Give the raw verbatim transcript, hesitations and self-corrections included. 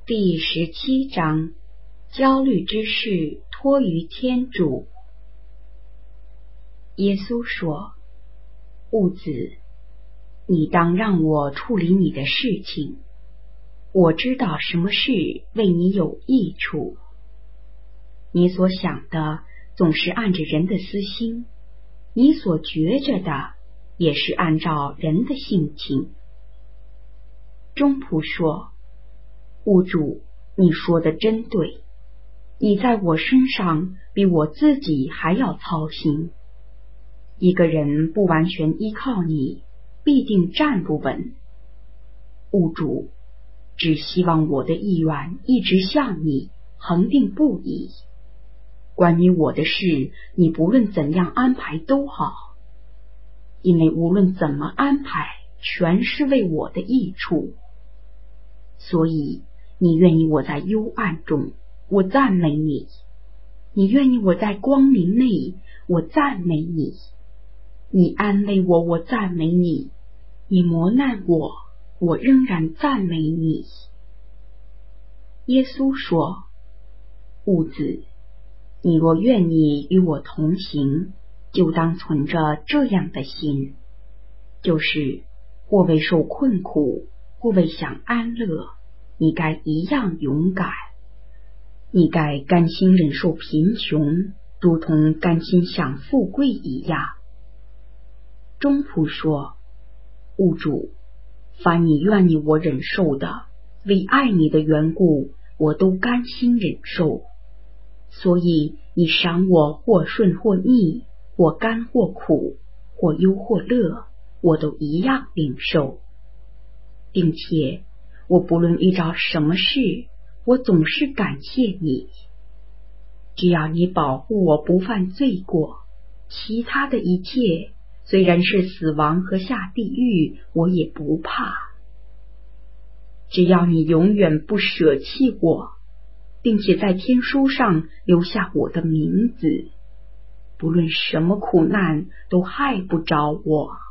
第十七章，焦虑之事托于天主。耶稣说：物子，你当让我处理你的事情，我知道什么事为你有益处。你所想的总是按着人的私心，你所觉着的也是按照人的性情。中仆说：物主，你说的真对，你在我身上比我自己还要操心。一个人不完全依靠你，必定站不稳。物主，只希望我的意愿一直向你，恒定不移。关于我的事，你不论怎样安排都好，因为无论怎么安排，全是为我的益处。所以你愿意我在幽暗中，我赞美你；你愿意我在光明内，我赞美你；你安慰我，我赞美你；你磨难我，我仍然赞美你。耶稣说：物子，你若愿意与我同行，就当存着这样的心，就是或为受困苦，或为享安乐，你该一样勇敢。你该甘心忍受贫穷，如同甘心享富贵一样。中仆说：物主，凡你愿意我忍受的，为爱你的缘故，我都甘心忍受。所以你赏我或顺或逆，或甘或苦，或忧或乐，我都一样领受。并且我不论遇着什么事，我总是感谢你。只要你保护我不犯罪过，其他的一切，虽然是死亡和下地狱，我也不怕。只要你永远不舍弃我，并且在天书上留下我的名字，不论什么苦难都害不着我。